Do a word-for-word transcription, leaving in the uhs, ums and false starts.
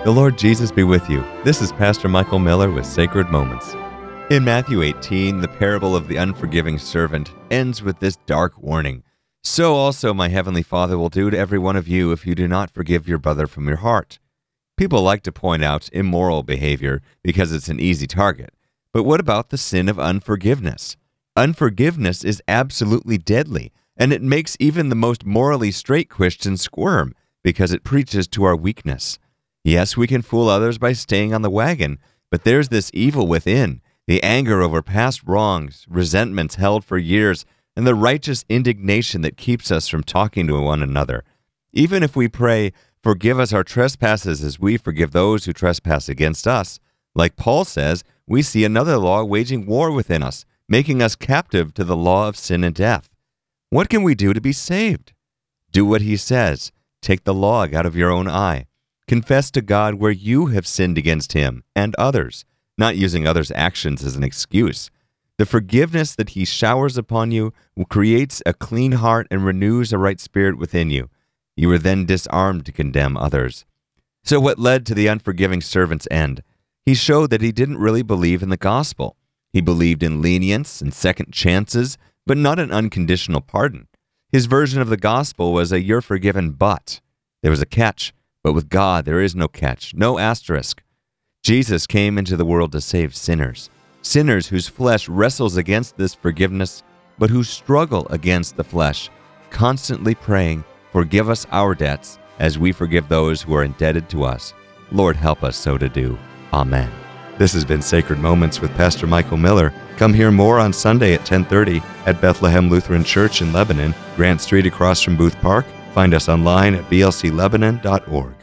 The Lord Jesus be with you. This is Pastor Michael Miller with Sacred Moments. In Matthew eighteen, the parable of the unforgiving servant ends with this dark warning. So also my heavenly Father will do to every one of you if you do not forgive your brother from your heart. People like to point out immoral behavior because it's an easy target. But what about the sin of unforgiveness? Unforgiveness is absolutely deadly, and it makes even the most morally straight Christian squirm because it preaches to our weakness. Yes, we can fool others by staying on the wagon, but there's this evil within, the anger over past wrongs, resentments held for years, and the righteous indignation that keeps us from talking to one another. Even if we pray, "Forgive us our trespasses as we forgive those who trespass against us," like Paul says, we see another law waging war within us, making us captive to the law of sin and death. What can we do to be saved? Do what he says. Take the log out of your own eye. Confess to God where you have sinned against him and others, not using others' actions as an excuse. The forgiveness that he showers upon you creates a clean heart and renews a right spirit within you. You are then disarmed to condemn others. So what led to the unforgiving servant's end? He showed that he didn't really believe in the gospel. He believed in lenience and second chances, but not an unconditional pardon. His version of the gospel was a "you're forgiven, but." There was a catch. But with God, there is no catch, no asterisk. Jesus came into the world to save sinners, sinners whose flesh wrestles against this forgiveness, but who struggle against the flesh, constantly praying, "Forgive us our debts, as we forgive those who are indebted to us." Lord, help us so to do. Amen. This has been Sacred Moments with Pastor Michael Miller. Come hear more on Sunday at ten thirty at Bethlehem Lutheran Church in Lebanon, Grant Street across from Booth Park. Find us online at b l c lebanon dot org.